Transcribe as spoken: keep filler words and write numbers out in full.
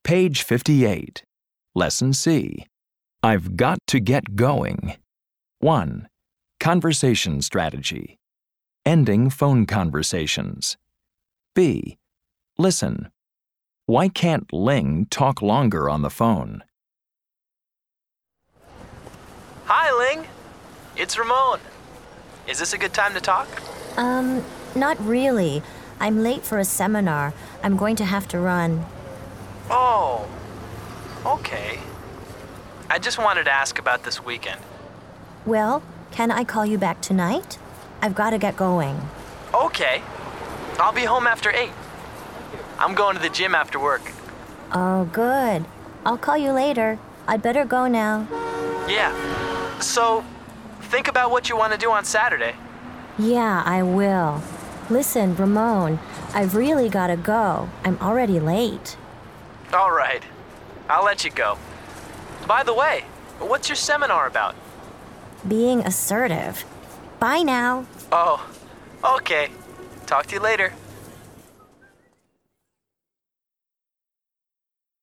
Page fifty-eight. Lesson C. I've got to get going. one. Conversation strategy. Ending phone conversations. B. Listen. Why can't Ling talk longer on the phone? Hi, Ling. It's Ramon. Is this a good time to talk? Um, not really. I'm late for a seminar. I'm going to have to run. Oh, okay. I just wanted to ask about this weekend. Well, can I call you back tonight? I've got to get going. Okay. I'll be home after eight. I'm going to the gym after work. Oh, good. I'll call you later. I'd better go now. Yeah. So, think about what you want to do on Saturday. Yeah, I will. Listen, Ramon, I've really got to go. I'm already late. All right. I'll let you go. By the way, what's your seminar about? Being assertive. Bye now. Oh, okay. Talk to you later.